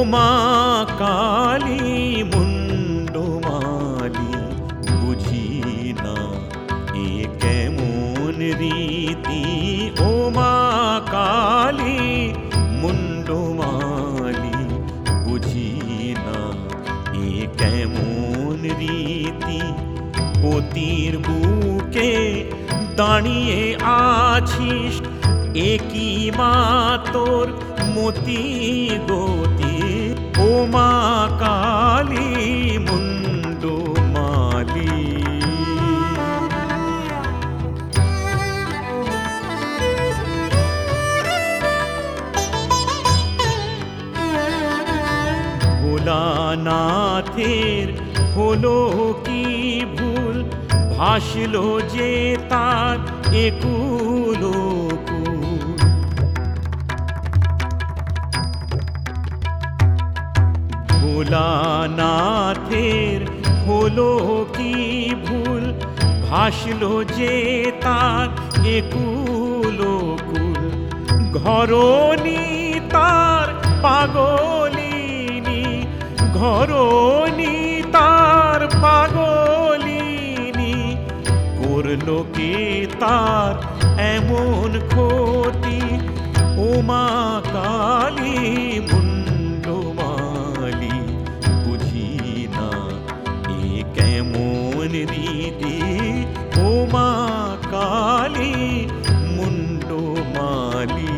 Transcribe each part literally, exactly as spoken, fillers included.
মা কালী মুন্ডমালি বুঝি না এ কেমন রীতি। ও মা কালী মুন্ডমালি বুঝি না এ কেমন রীতি। পতির বুকে দাঁড়িয়ে আছিস, একই মা তোর মতি গতি। ও মা কালী মুন্ডমালি। ভোলানাথের হলো কি ভুল, ভাসলো যে তার একুল কুল। ভোলানাথের হলো কি ভুল, ভাসলো যে তার একুল কুল। ঘরণী তার পাগলিনী, ঘরণী তার পাগলিনী। করলো কে তার এমন ক্ষতি। ও মা কালী মুন্ডমালি বুঝি না এ কেমন রীতি। ও মা কালী মুন্ডমালি।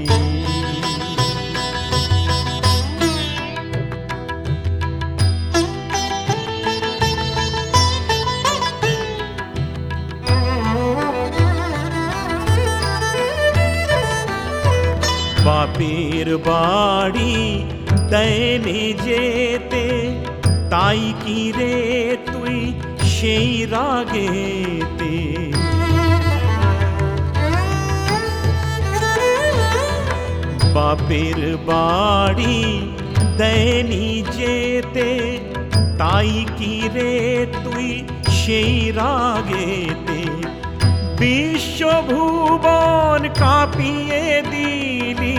বাপের বাড়ি দেয়নি যেতে, তাই কি রে তুই সেই রাগেতে। বাপের বাড়ি দেয়নি যেতে, তাই কি রে তুই সেই রাগেতে। বিশ্বভুবন কাঁপিয়ে দিলি,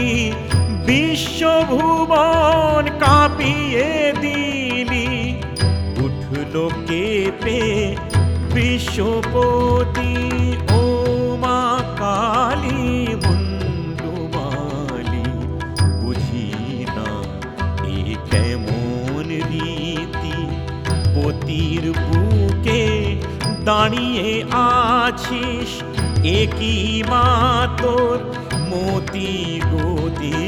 বিশ্বভুবন কাঁপিয়ে দিলি। উঠলো কেঁপে বিশ্বপতি। ও মা কালী মুন্ডমালি বুঝি না এ কেমন রীতি। পতির বুকে দাঁড়িয়ে আছিস, একই মা তোর মতি গতি।